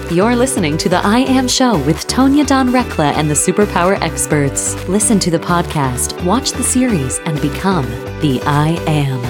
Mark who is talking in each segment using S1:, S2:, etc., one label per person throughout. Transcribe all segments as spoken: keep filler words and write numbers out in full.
S1: You're listening to The I Am Show with Tonya Dawn Recla and the Superpower Experts. Listen to the podcast, watch the series, and become the I Am.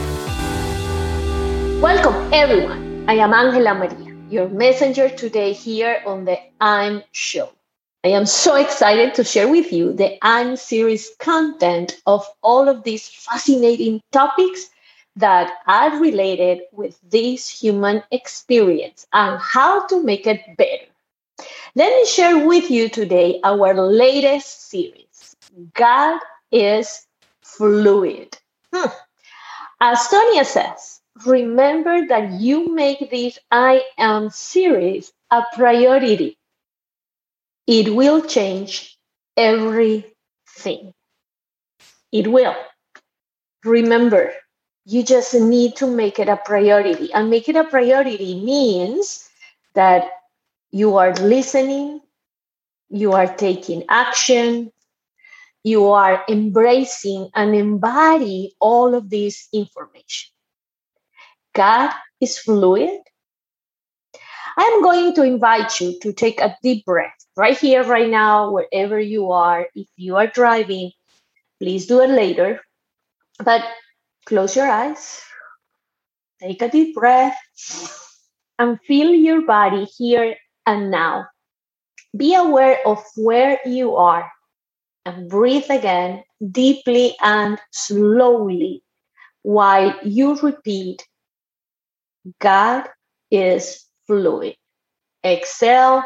S2: Welcome, everyone. I am Angela Maria, your messenger today here on The I'm Show. I am so excited to share with you the I'm series content of all of these fascinating topics that are related with this human experience and how to make it better. Let me share with you today our latest series, God is Fluid. Hmm. As Tonya says, remember that you make this I Am series a priority. It will change everything. It will. Remember, you just need to make it a priority. And make it a priority means that you are listening, you are taking action, you are embracing and embody all of this information. God is fluid. I'm going to invite you to take a deep breath right here, right now, wherever you are. If you are driving, please do it later. But close your eyes, take a deep breath, and feel your body here and now. Be aware of where you are and breathe again deeply and slowly while you repeat, God is fluid. Exhale,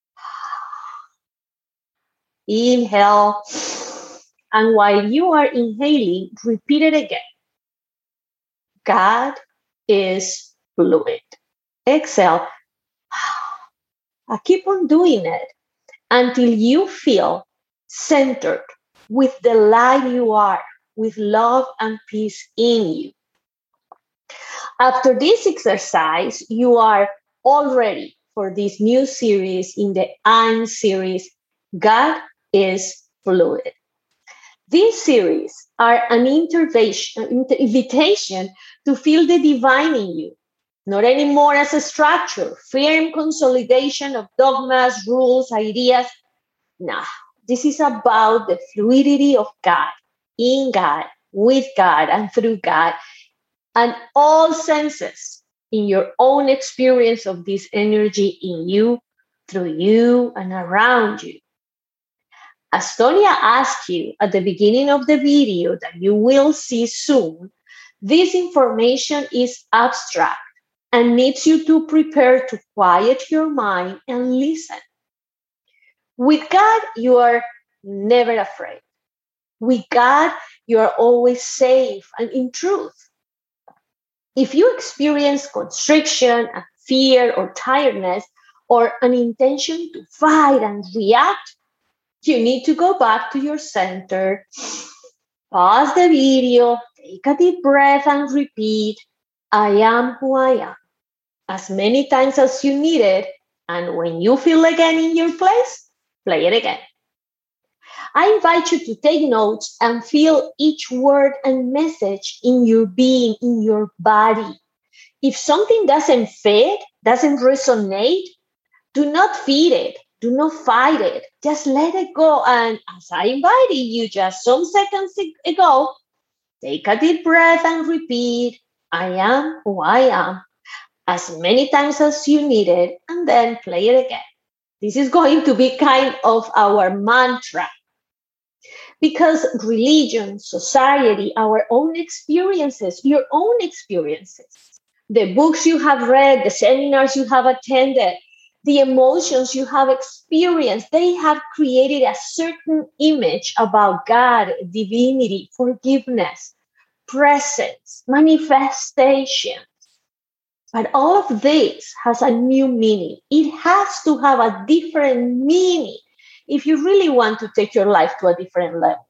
S2: inhale, and while you are inhaling, repeat it again. God is fluid. Exhale. I keep on doing it until you feel centered with the light you are, with love and peace in you. After this exercise, you are all ready for this new series in the I'm series, God is Fluid. These series are an intervention, invitation to feel the divine in you, not anymore as a structure, firm consolidation of dogmas, rules, ideas. Nah, this is about the fluidity of God, in God, with God, and through God, and all senses in your own experience of this energy in you, through you, and around you. As Tonya asked you at the beginning of the video that you will see soon, this information is abstract and needs you to prepare to quiet your mind and listen. With God, you are never afraid. With God, you are always safe and in truth. If you experience constriction and fear or tiredness or an intention to fight and react, you need to go back to your center, pause the video, take a deep breath and repeat, I am who I am, as many times as you need it. And when you feel again in your place, play it again. I invite you to take notes and feel each word and message in your being, in your body. If something doesn't fit, doesn't resonate, do not feed it. Do not fight it. Just let it go. And as I invited you just some seconds ago, take a deep breath and repeat, I am who I am, as many times as you need it, and then play it again. This is going to be kind of our mantra. Because religion, society, our own experiences, your own experiences, the books you have read, the seminars you have attended, the emotions you have experienced, they have created a certain image about God, divinity, forgiveness, presence, manifestation. But all of this has a new meaning. It has to have a different meaning if you really want to take your life to a different level.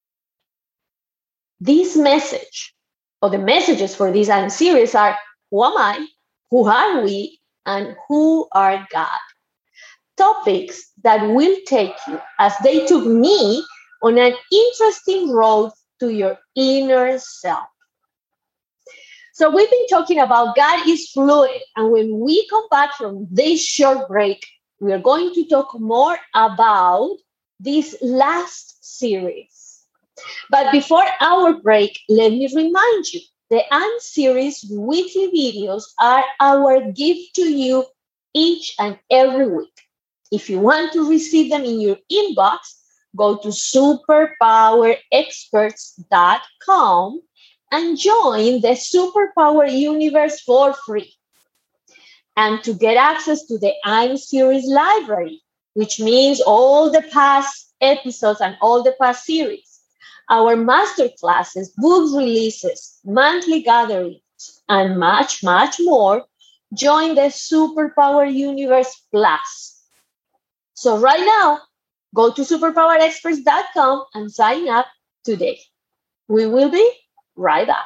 S2: This message, or the messages for this I'm series are, who am I? Who are we? And who are God? Topics that will take you, as they took me, on an interesting road to your inner self. So we've been talking about God is fluid. And when we come back from this short break, we are going to talk more about this last series. But before our break, let me remind you, the I Am series weekly videos are our gift to you each and every week. If you want to receive them in your inbox, go to superpower experts dot com and join the Superpower Universe for free. And to get access to the I Am series library, which means all the past episodes and all the past series, our master classes, book releases, monthly gatherings, and much, much more, join the Superpower Universe Plus. So right now, go to superpower experts dot com and sign up today. We will be right back.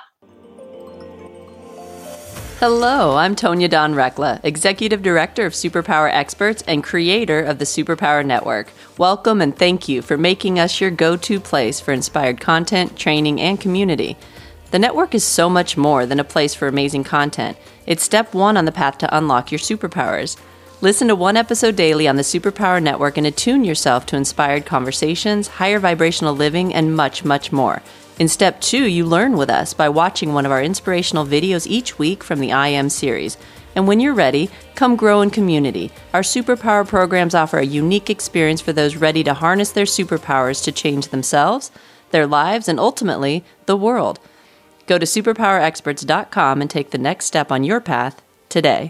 S3: Hello, I'm Tonya Dawn Recla, Executive Director of Superpower Experts and creator of the Superpower Network. Welcome and thank you for making us your go-to place for inspired content, training, and community. The network is so much more than a place for amazing content. It's step one on the path to unlock your superpowers. Listen to one episode daily on the Superpower Network and attune yourself to inspired conversations, higher vibrational living, and much, much more. In step two, you learn with us by watching one of our inspirational videos each week from the I Am series. And when you're ready, come grow in community. Our superpower programs offer a unique experience for those ready to harness their superpowers to change themselves, their lives, and ultimately, the world. Go to superpower experts dot com and take the next step on your path today.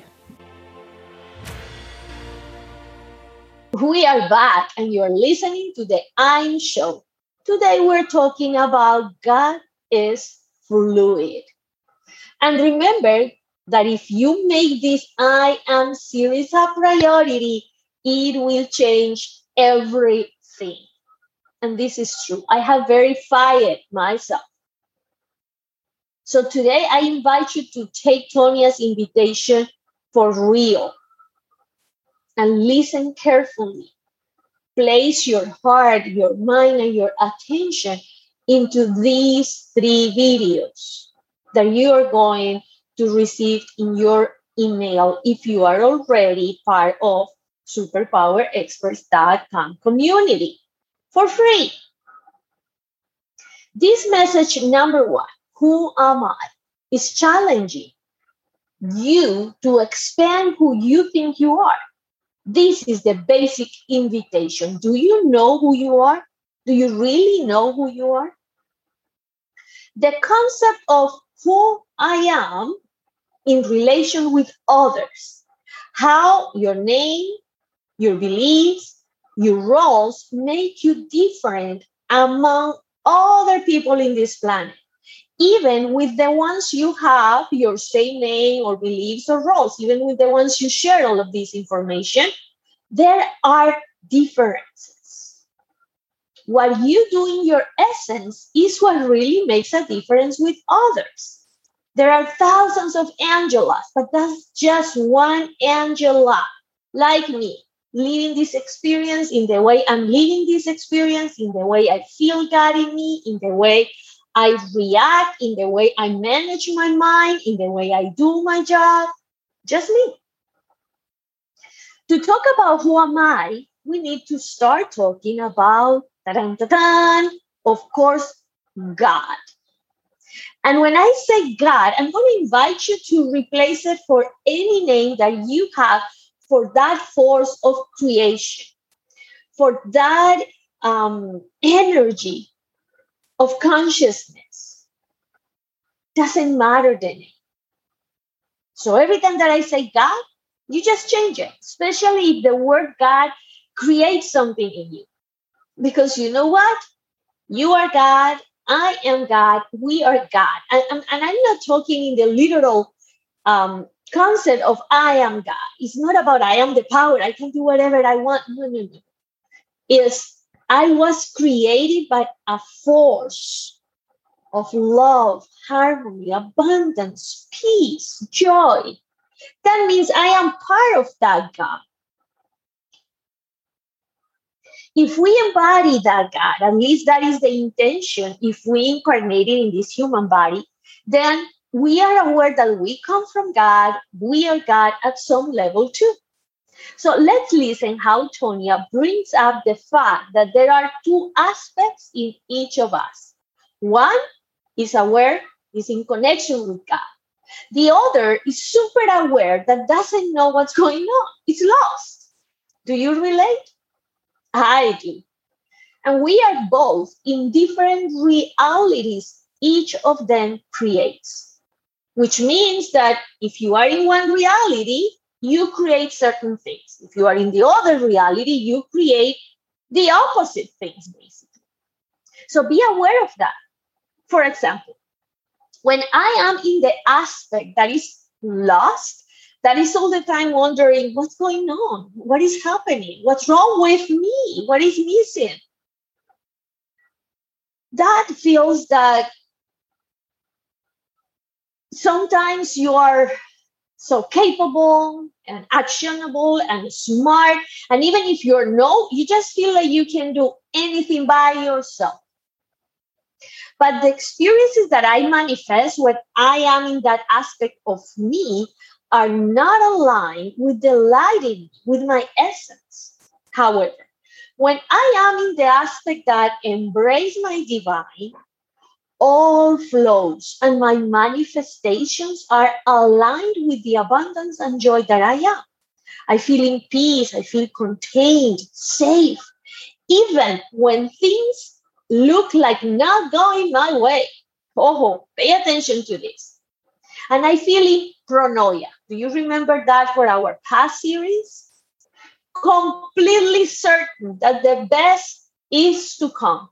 S2: We are back and you are listening to the I'm Show. Today we're talking about God is fluid. And remember that if you make this I Am series a priority, it will change everything. And this is true. I have verified it myself. So today I invite you to take Tonya's invitation for real and listen carefully. Place your heart, your mind, and your attention into these three videos that you are going to receive in your email if you are already part of superpower experts dot com community for free. This message number one, who am I, is challenging you to expand who you think you are. This is the basic invitation. Do you know who you are? Do you really know who you are? The concept of who I am in relation with others, how your name, your beliefs, your roles make you different among other people in this planet. Even with the ones you have your same name or beliefs or roles, even with the ones you share all of this information, there are differences. What you do in your essence is what really makes a difference with others. There are thousands of Angelas, but that's just one Angela, like me, living this experience in the way I'm living this experience, in the way I feel God in me, in the way I react, in the way I manage my mind, in the way I do my job. Just me. To talk about who am I, we need to start talking about, ta-dan-ta-dan, of course, God. And when I say God, I'm going to invite you to replace it for any name that you have for that force of creation, for that um, energy of consciousness. Doesn't matter the name. So every time that I say God, you just change it, especially if the word God creates something in you. Because you know what? You are God, I am God, we are God. And, and, and I'm not talking in the literal um, concept of I am God. It's not about I am the power, I can do whatever I want. No, no, no. It's I was created by a force of love, harmony, abundance, peace, joy. That means I am part of that God. If we embody that God, at least that is the intention, if we incarnated in this human body, then we are aware that we come from God. We are God at some level too. So let's listen how Tonya brings up the fact that there are two aspects in each of us. One is aware, is in connection with God. The other is super aware that doesn't know what's going on. It's lost. Do you relate? I do. And we are both in different realities each of them creates, which means that if you are in one reality, you create certain things. If you are in the other reality, you create the opposite things, basically. So be aware of that. For example, when I am in the aspect that is lost, that is all the time wondering, what's going on? What is happening? What's wrong with me? What is missing? That feels that sometimes you are so capable and actionable and smart. And even if you're no, you just feel like you can do anything by yourself. But the experiences that I manifest when I am in that aspect of me are not aligned with the light in me, with my essence. However, when I am in the aspect that embrace my divine, all flows and my manifestations are aligned with the abundance and joy that I am. I feel in peace, I feel contained, safe, even when things look like not going my way. Oh, pay attention to this. And I feel in pronoia. Do you remember that for our past series? Completely certain that the best is to come.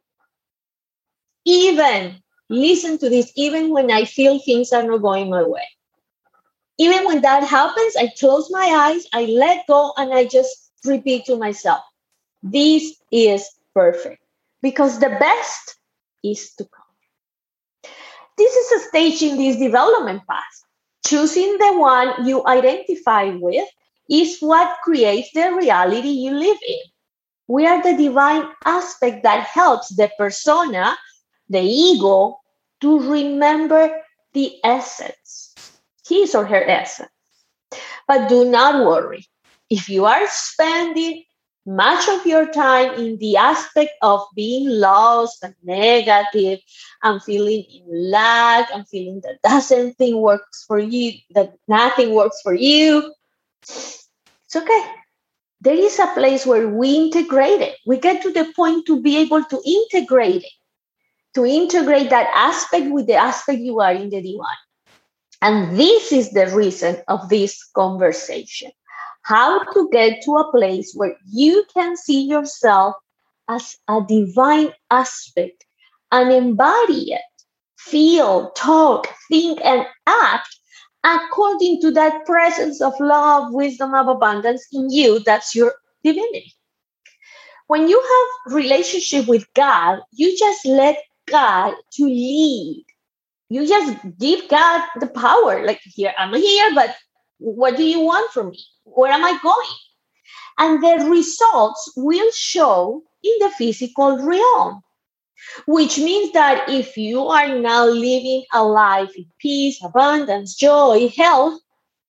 S2: Even, listen to this, even when I feel things are not going my way. Even when that happens, I close my eyes, I let go, and I just repeat to myself, this is perfect. Because the best is to come. This is a stage in this development path. Choosing the one you identify with is what creates the reality you live in. We are the divine aspect that helps the persona, the ego, to remember the essence, his or her essence. But do not worry. If you are spending much of your time in the aspect of being lost and negative and feeling in lack and feeling that doesn't thing works for you, that nothing works for you, it's okay. There is a place where we integrate it. We get to the point to be able to integrate it, to integrate that aspect with the aspect you are in the divine. And this is the reason of this conversation. How to get to a place where you can see yourself as a divine aspect and embody it, feel, talk, think, and act according to that presence of love, wisdom, of abundance in you. That's your divinity. When you have relationship with God, you just let God to lead. You just give God the power. Like, here, I'm here, but what do you want from me? Where am I going? And the results will show in the physical realm, which means that if you are now living a life in peace, abundance, joy, health,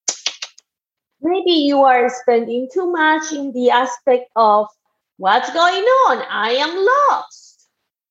S2: maybe you are spending too much in the aspect of what's going on? I am lost.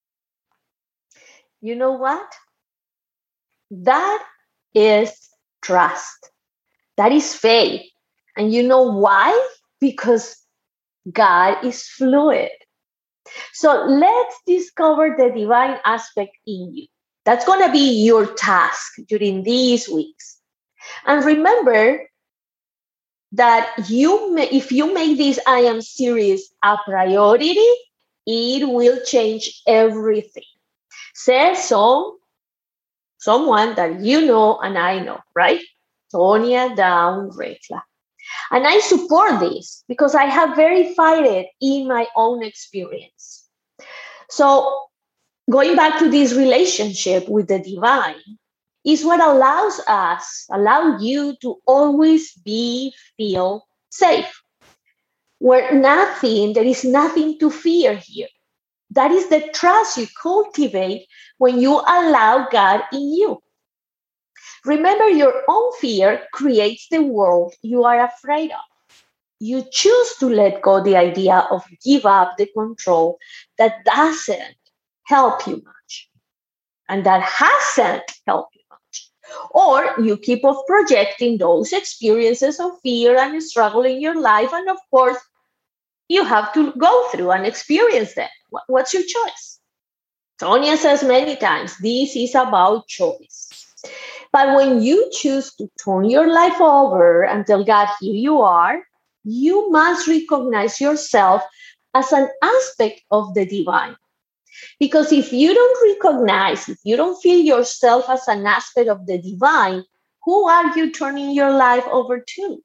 S2: You know what? That is trust. That is faith. And you know why? Because God is fluid. So let's discover the divine aspect in you. That's going to be your task during these weeks. And remember that you may, if you make this I Am Series a priority, it will change everything. Says some, someone that you know and I know, right? Tonya Dawn Recla. And I support this because I have verified it in my own experience. So going back to this relationship with the divine is what allows us, allow you to always be, feel safe. Where nothing, there is nothing to fear here. That is the trust you cultivate when you allow God in you. Remember, your own fear creates the world you are afraid of. You choose to let go the idea of give up the control that doesn't help you much and that hasn't helped you much. Or you keep on projecting those experiences of fear and struggle in your life. And of course, you have to go through and experience them. What's your choice? Tonya says many times, this is about choice. But when you choose to turn your life over and tell God, here you are, you must recognize yourself as an aspect of the divine. Because if you don't recognize, if you don't feel yourself as an aspect of the divine, who are you turning your life over to?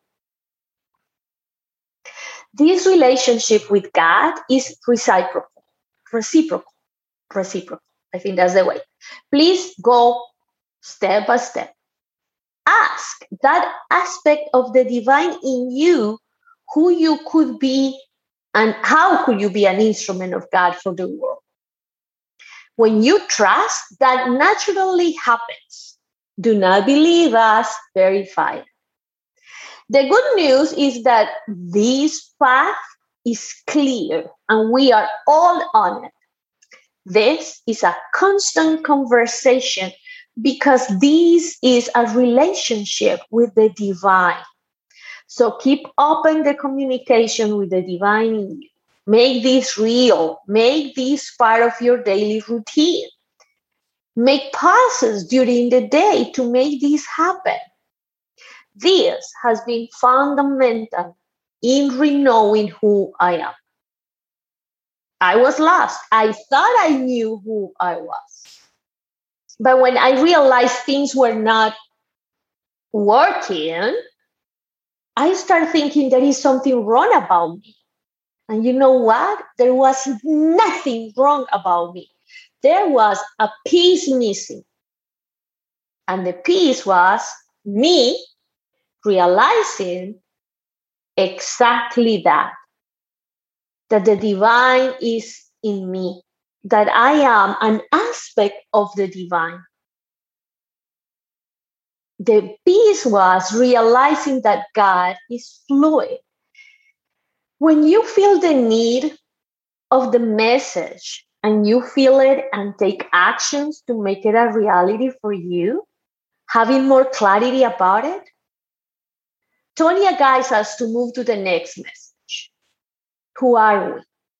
S2: This relationship with God is reciprocal, reciprocal, reciprocal. I think that's the way. Please go step by step. Ask that aspect of the divine in you, who you could be and how could you be an instrument of God for the world. When you trust, that naturally happens. Do not believe us, verify it. The good news is that this path is clear and we are all on it. This is a constant conversation because this is a relationship with the divine. So keep open the communication with the divine in you. Make this real. Make this part of your daily routine. Make pauses during the day to make this happen. This has been fundamental in re-knowing who I am. I was lost. I thought I knew who I was. But when I realized things were not working, I started thinking there is something wrong about me. And you know what? There was nothing wrong about me. There was a piece missing. And the piece was me realizing exactly that. That the divine is in me. That I am an aspect of the divine. The piece was realizing that God is fluid. When you feel the need of the message and you feel it and take actions to make it a reality for you, having more clarity about it, Tonya guides us to move to the next message. Who are we?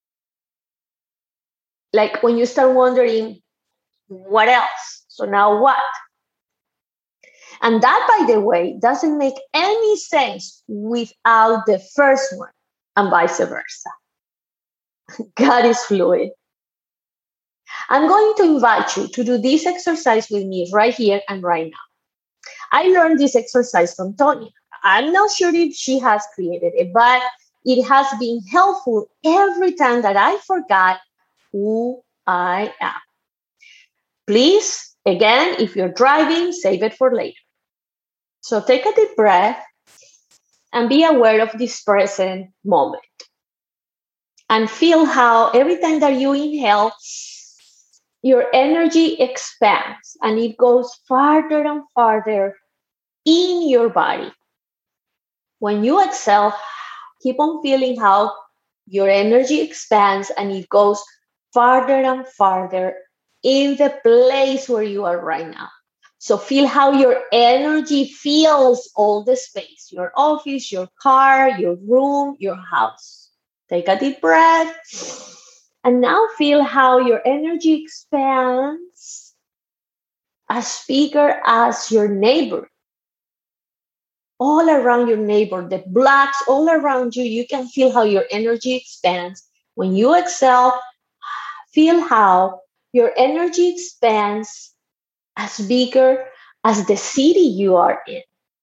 S2: Like when you start wondering, what else? So now what? And that, by the way, doesn't make any sense without the first one, and vice versa. God is fluid. I'm going to invite you to do this exercise with me right here and right now. I learned this exercise from Tonya. I'm not sure if she has created it, but it has been helpful every time that I forgot who I am. Please, again, if you're driving, save it for later. So take a deep breath and be aware of this present moment. And feel how every time that you inhale, your energy expands and it goes farther and farther in your body. When you exhale, keep on feeling how your energy expands and it goes farther and farther in the place where you are right now. So feel how your energy fills all the space, your office, your car, your room, your house. Take a deep breath. And now feel how your energy expands as bigger as your neighbor. All around your neighbor, the blocks all around you, you can feel how your energy expands. When you exhale, feel how your energy expands as bigger as the city you are in.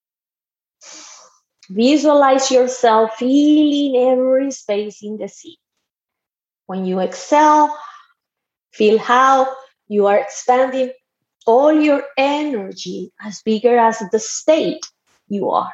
S2: Visualize yourself feeling every space in the city. When you exhale, feel how you are expanding all your energy as bigger as the state you are.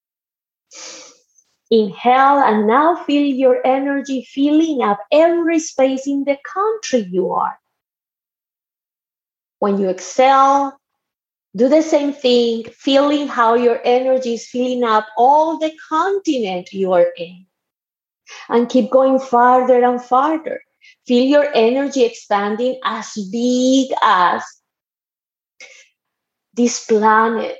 S2: Inhale and now feel your energy filling up every space in the country you are. When you exhale, Do the same thing, feeling how your energy is filling up all the continent you are in. And keep going farther and farther. Feel your energy expanding as big as this planet.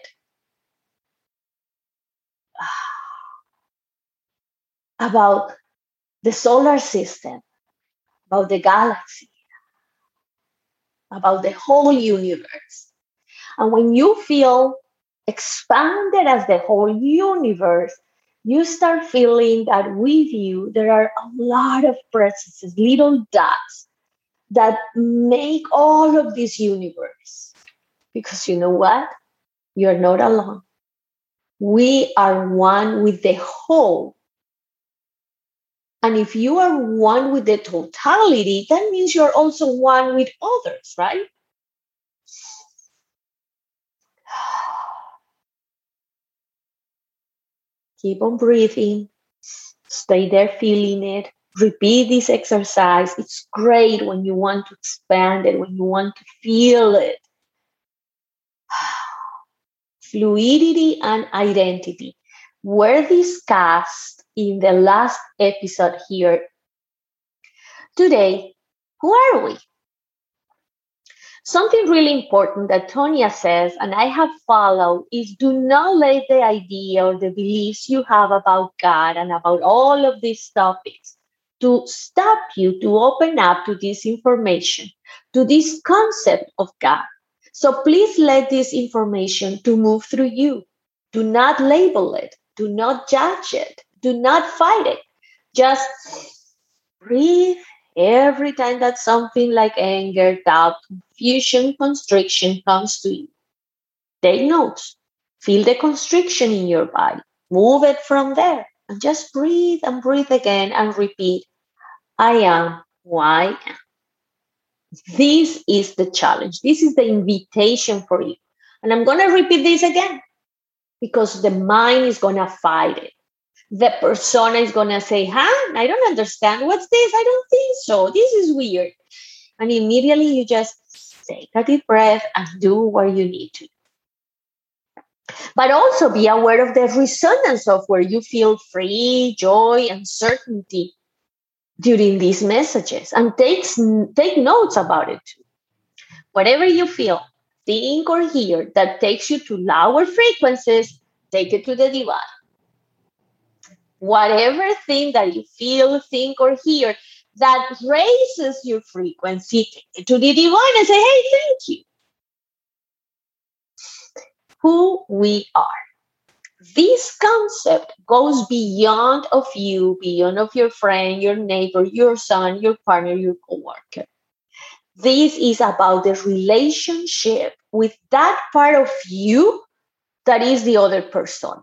S2: About the solar system, about the galaxy, about the whole universe. And when you feel expanded as the whole universe, you start feeling that with you, there are a lot of presences, little dots that make all of this universe. Because you know what? You're not alone. We are one with the whole. And if you are one with the totality, that means you're also one with others, right? Keep on breathing. Stay there feeling it. Repeat this exercise. It's great when you want to expand it, when you want to feel it. Fluidity and identity were discussed in the last episode here. Today, who are we? Something really important that Tonya says, and I have followed, is do not let the idea or the beliefs you have about God and about all of these topics to stop you to open up to this information, to this concept of God. So please let this information to move through you. Do not label it. Do not judge it. Do not fight it. Just breathe every time that something like anger, doubt, confusion, constriction comes to you. Take notes. Feel the constriction in your body. Move it from there. And just breathe and breathe again and repeat, I am who I am. This is the challenge. This is the invitation for you. And I'm going to repeat this again because the mind is going to fight it. The persona is going to say, huh? I don't understand. What's this? I don't think so. This is weird. And immediately you just take a deep breath and do what you need to. But also be aware of the resonance of where you feel free, joy, and certainty during these messages. And take, take notes about it too. Whatever you feel, think or hear that takes you to lower frequencies, take it to the divine. Whatever thing that you feel, think, or hear that raises your frequency, take it to the divine and say, hey, thank you. Who we are. This concept goes beyond of you, beyond of your friend, your neighbor, your son, your partner, your coworker. This is about the relationship with that part of you that is the other person.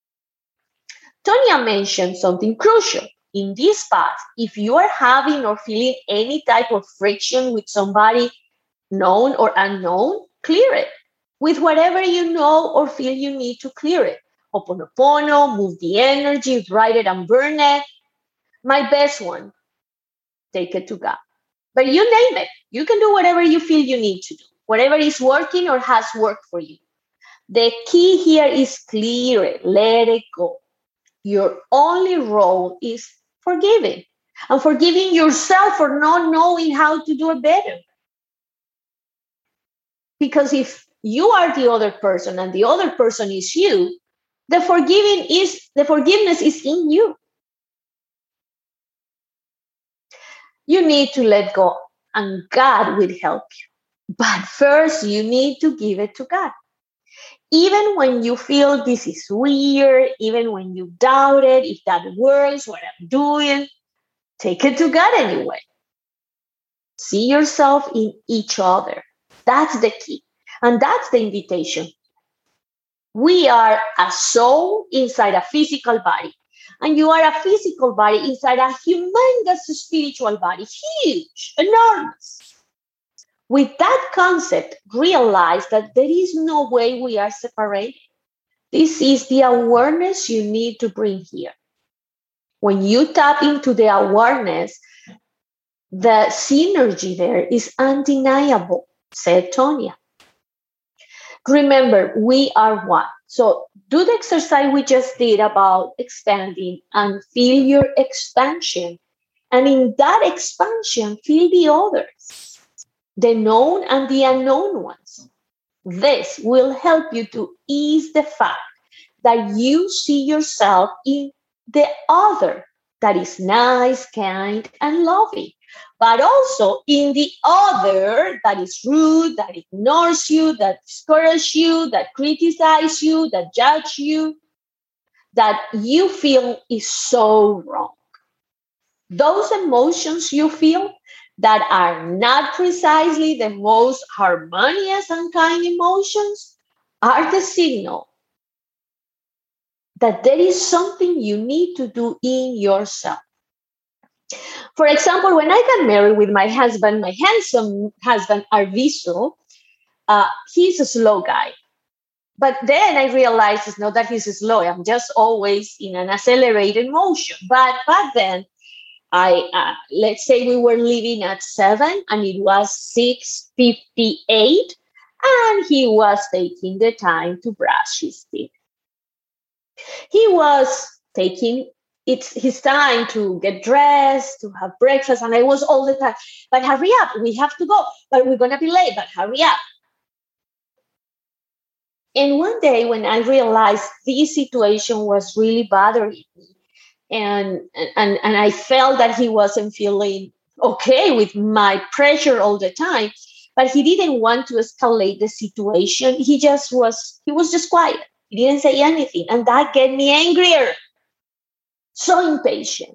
S2: Tonya mentioned something crucial. In this path, if you are having or feeling any type of friction with somebody known or unknown, clear it with whatever you know or feel you need to clear it. Ho'oponopono, move the energy, write it and burn it. My best one, take it to God. But you name it. You can do whatever you feel you need to do, whatever is working or has worked for you. The key here is clear it, let it go. Your only role is forgiving and forgiving yourself for not knowing how to do it better. Because if you are the other person and the other person is you, the forgiving is the forgiveness is in you. You need to let go and God will help you. But first you need to give it to God. Even when you feel this is weird, even when you doubt it, if that works, what I'm doing, take it to God anyway. See yourself in each other. That's the key. And that's the invitation. We are a soul inside a physical body. And you are a physical body inside a humongous spiritual body. Huge, enormous. With that concept, realize that there is no way we are separated. This is the awareness you need to bring here. When you tap into the awareness, the synergy there is undeniable, said Tonya. Remember, we are one. So do the exercise we just did about expanding and feel your expansion. And in that expansion, feel the others, the known and the unknown ones. This will help you to ease the fact that you see yourself in the other that is nice, kind, and loving, but also in the other that is rude, that ignores you, that discourages you, that criticizes you, that judges you, that you feel is so wrong. Those emotions you feel that are not precisely the most harmonious and kind emotions are the signal that there is something you need to do in yourself. For example, when I got married with my husband, my handsome husband, Arviso, uh, he's a slow guy. But then I realized it's not that he's slow. I'm just always in an accelerated motion. But back then, I uh, let's say we were leaving at seven and it was six fifty-eight and he was taking the time to brush his teeth. He was taking it's his time to get dressed, to have breakfast, and I was all the time, but hurry up, we have to go, but we're going to be late, but hurry up. And one day when I realized this situation was really bothering me, and, and, and I felt that he wasn't feeling okay with my pressure all the time, but he didn't want to escalate the situation. He just was, he was just quiet. He didn't say anything. And that get me angrier. So impatient.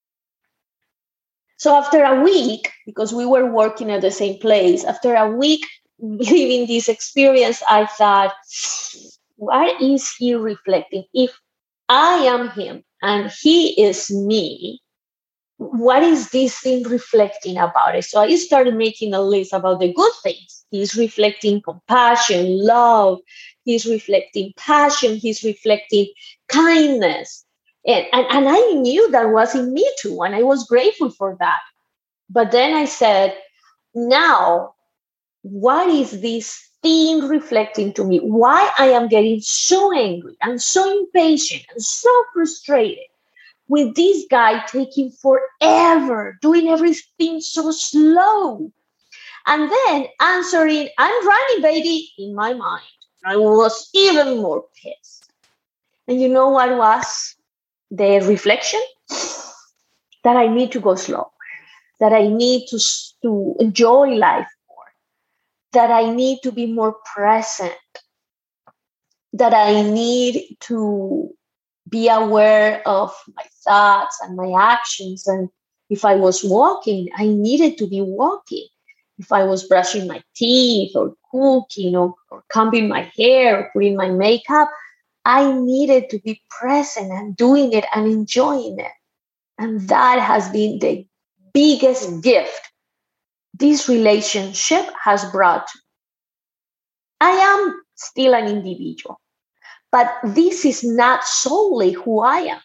S2: So after a week, because we were working at the same place, after a week living this experience, I thought, what is he reflecting? If I am him and he is me, what is this thing reflecting about it? So I started making a list about the good things. He's reflecting compassion, love. He's reflecting passion. He's reflecting kindness. And, and, and I knew that was in me too, and I was grateful for that. But then I said, now, what is this thing reflecting to me? Why I am getting so angry and so impatient and so frustrated with this guy taking forever, doing everything so slow. And then answering, I'm running, baby, in my mind. I was even more pissed. And you know what was the reflection? That I need to go slow, that I need to, to enjoy life more, that I need to be more present, that I need to be aware of my thoughts and my actions. And if I was walking, I needed to be walking. If I was brushing my teeth or cooking or, or combing my hair or putting my makeup, I needed to be present and doing it and enjoying it. And that has been the biggest gift this relationship has brought. I am still an individual, but this is not solely who I am.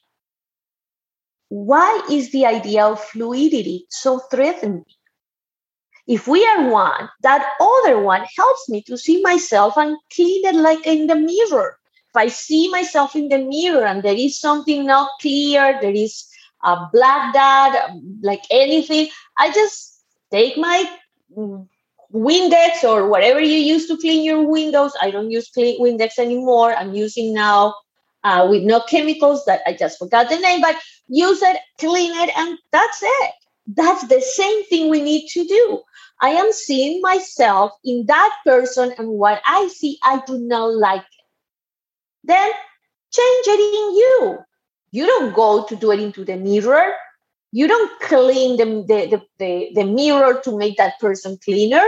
S2: Why is the idea of fluidity so threatening? If we are one, that other one helps me to see myself and clean it like in the mirror. If I see myself in the mirror and there is something not clear, there is a black dot, like anything, I just take my Windex or whatever you use to clean your windows. I don't use clean Windex anymore. I'm using now uh, with no chemicals that I just forgot the name, but use it, clean it, and that's it. That's the same thing we need to do. I am seeing myself in that person, and what I see, I do not like it. Then change it in you. You don't go to do it into the mirror. You don't clean the, the, the, the, the mirror to make that person cleaner.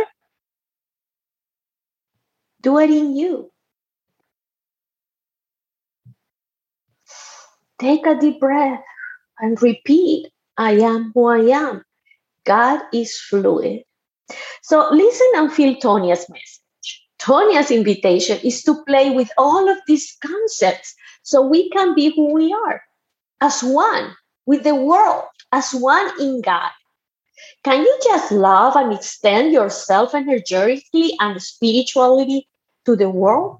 S2: Do it in you. Take a deep breath and repeat, I am who I am. God is fluid. So listen and feel Tonia's message. Tonia's invitation is to play with all of these concepts so we can be who we are, as one with the world, as one in God. Can you just love and extend yourself energetically and spiritually to the world,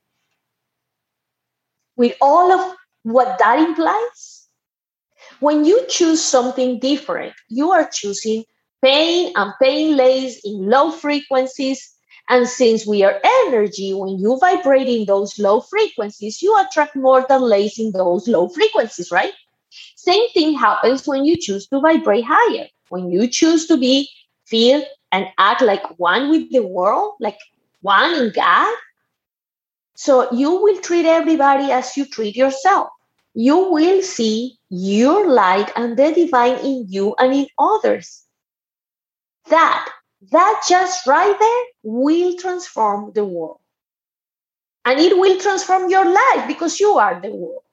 S2: with all of what that implies. When you choose something different, you are choosing pain, and pain lays in low frequencies. And since we are energy, when you vibrate in those low frequencies, you attract more than lays in those low frequencies, right? Same thing happens when you choose to vibrate higher. When you choose to be, feel, and act like one with the world, like one in God. So you will treat everybody as you treat yourself. You will see your light and the divine in you and in others. That, that just right there will transform the world. And it will transform your life because you are the world.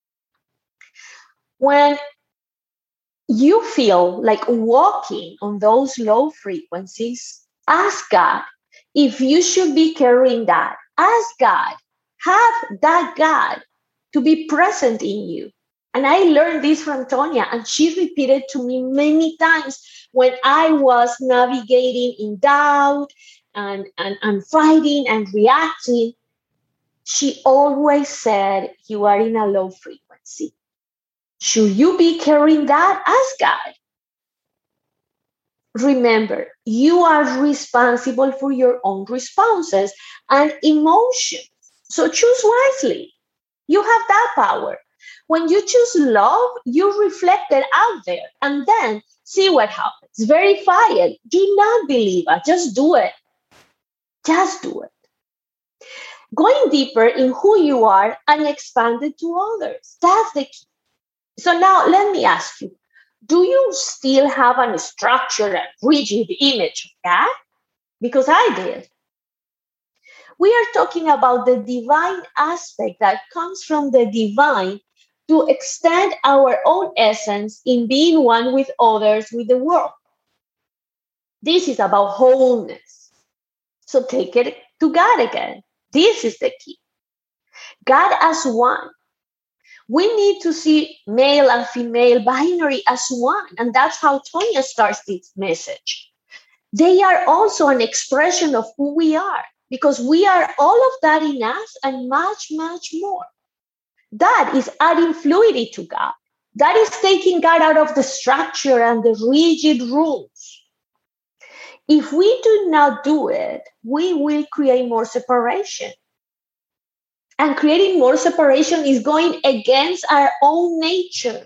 S2: When you feel like walking on those low frequencies, ask God if you should be carrying that. Ask God, have that God to be present in you. And I learned this from Tonya, and she repeated to me many times when I was navigating in doubt and, and, and fighting and reacting. She always said, you are in a low frequency. Should you be carrying that? Ask God. Remember, you are responsible for your own responses and emotions. So choose wisely. You have that power. When you choose love, you reflect it out there and then see what happens. Verify it. Do not believe it. Just do it. Just do it. Going deeper in who you are and expand it to others. That's the key. So now let me ask you, do you still have a structured and rigid image of God? Because I did. We are talking about the divine aspect that comes from the divine to extend our own essence in being one with others, with the world. This is about wholeness. So take it to God again. This is the key. God as one. We need to see male and female binary as one. And that's how Tonya starts this message. They are also an expression of who we are, because we are all of that in us and much, much more. That is adding fluidity to God. That is taking God out of the structure and the rigid rules. If we do not do it, we will create more separation. And creating more separation is going against our own nature.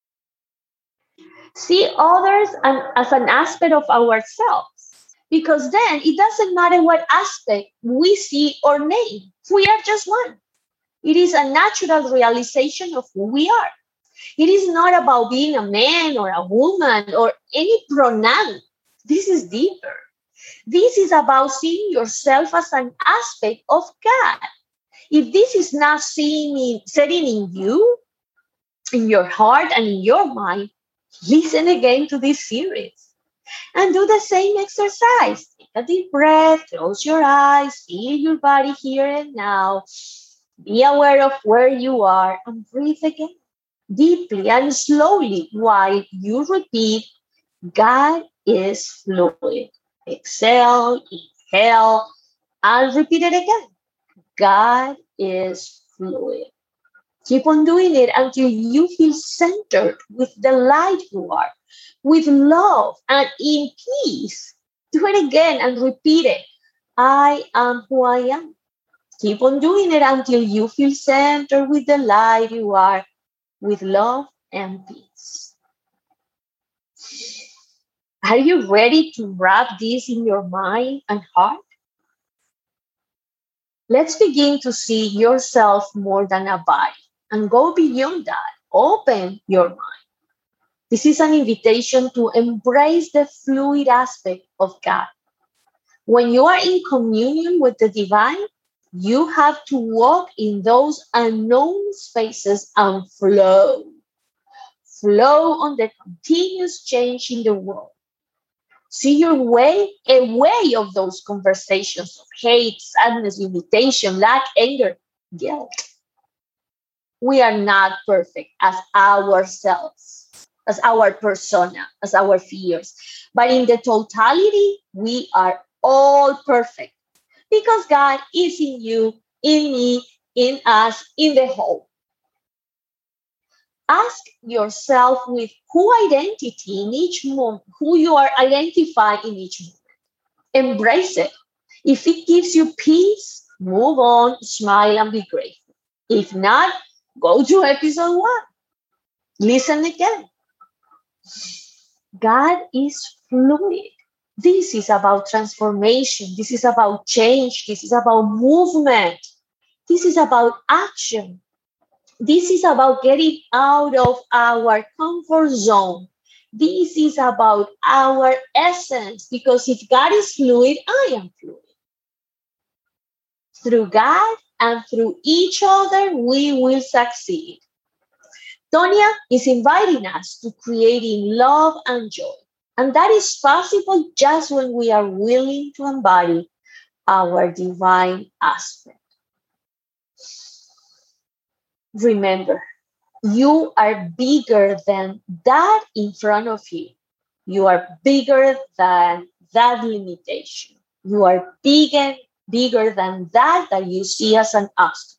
S2: See others as an aspect of ourselves, because then it doesn't matter what aspect we see or name. We are just one. It is a natural realization of who we are. It is not about being a man or a woman or any pronoun. This is deeper. This is about seeing yourself as an aspect of God. If this is not seeing in, setting in you, in your heart and in your mind, listen again to this series and do the same exercise. Take a deep breath, close your eyes, feel your body here and now. Be aware of where you are and breathe again deeply and slowly while you repeat, God is fluid. Exhale, inhale, and repeat it again. God is fluid. Keep on doing it until you feel centered with the light you are, with love and in peace. Do it again and repeat it. I am who I am. Keep on doing it until you feel centered with the light you are, with love and peace. Are you ready to wrap this in your mind and heart? Let's begin to see yourself more than a body and go beyond that. Open your mind. This is an invitation to embrace the fluid aspect of God. When you are in communion with the divine, you have to walk in those unknown spaces and flow. Flow on the continuous change in the world. See your way away of those conversations of hate, sadness, limitation, lack, anger, guilt. We are not perfect as ourselves, as our persona, as our fears. But in the totality, we are all perfect because God is in you, in me, in us, in the whole. Ask yourself with who identity in each moment, who you are identified in each moment. Embrace it. If it gives you peace, move on, smile, and be grateful. If not, go to episode one. Listen again. God is fluid. This is about transformation. This is about change. This is about movement. This is about action. This is about getting out of our comfort zone. This is about our essence, because if God is fluid, I am fluid. Through God and through each other, we will succeed. Tonya is inviting us to creating love and joy. And that is possible just when we are willing to embody our divine aspect. Remember, you are bigger than that in front of you. You are bigger than that limitation. You are bigger, bigger than that that you see as an obstacle.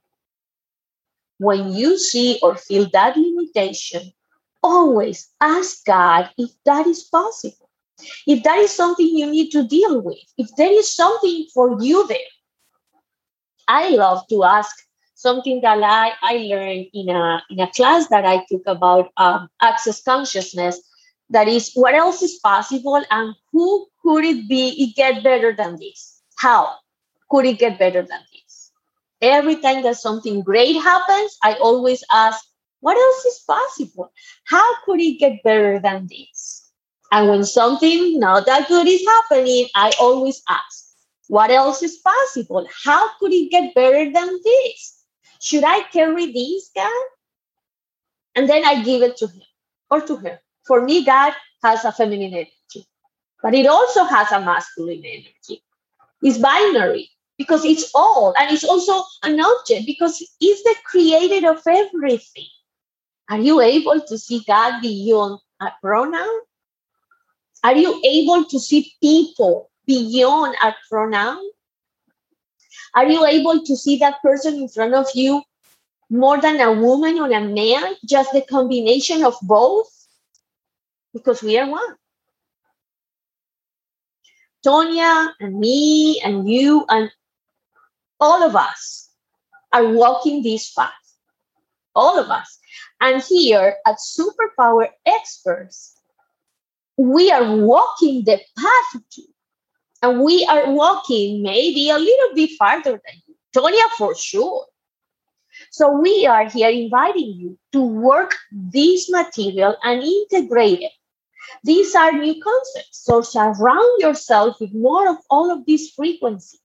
S2: When you see or feel that limitation, always ask God if that is possible. If that is something you need to deal with. If there is something for you there. I love to ask something that I, I learned in a, in a class that I took about um, access consciousness. That is, what else is possible and who could it be it get better than this? How could it get better than this? Every time that something great happens, I always ask, what else is possible? How could it get better than this? And when something not that good is happening, I always ask, what else is possible? How could it get better than this? Should I carry this, God? And then I give it to him or to her. For me, God has a feminine energy, but it also has a masculine energy. It's binary because it's all, and it's also an object because it's the creator of everything. Are you able to see God beyond a pronoun? Are you able to see people beyond a pronoun? Are you able to see that person in front of you more than a woman or a man, just the combination of both? Because we are one. Tonya and me and you and all of us are walking this path. All of us. And here at Superpower Experts, we are walking the path to, and we are walking maybe a little bit farther than you. Tonya, for sure. So we are here inviting you to work this material and integrate it. These are new concepts. So surround yourself with more of all of these frequencies.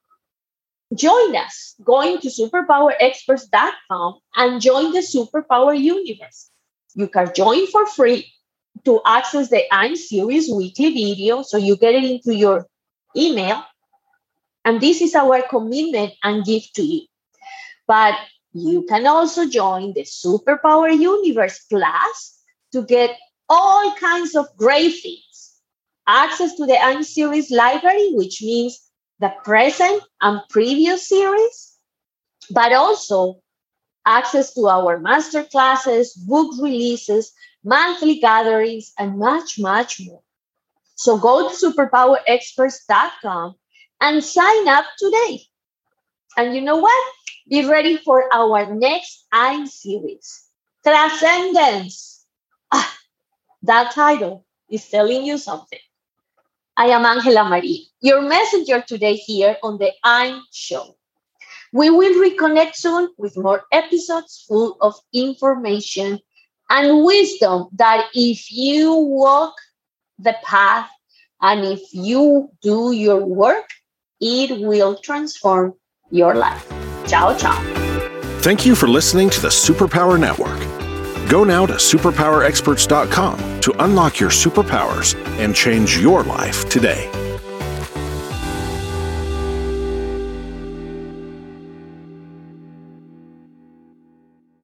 S2: Join us going to superpower experts dot com and join the Superpower Universe. You can join for free to access the I'm Series weekly video, so you get it into your email. And this is our commitment and gift to you. But you can also join the Superpower Universe class to get all kinds of great things. Access to the I'm Series library, which means the present and previous series, but also access to our master classes, book releases, monthly gatherings, and much, much more. So go to superpower experts dot com and sign up today. And you know what? Be ready for our next I'm Series, Transcendence. Ah, that title is telling you something. I am Angela Marie, your messenger today here on the I'm Show. We will reconnect soon with more episodes full of information and wisdom that if you walk the path and if you do your work, it will transform your life. Ciao, ciao.
S4: Thank you for listening to the Superpower Network. Go now to superpower experts dot com to unlock your superpowers and change your life today.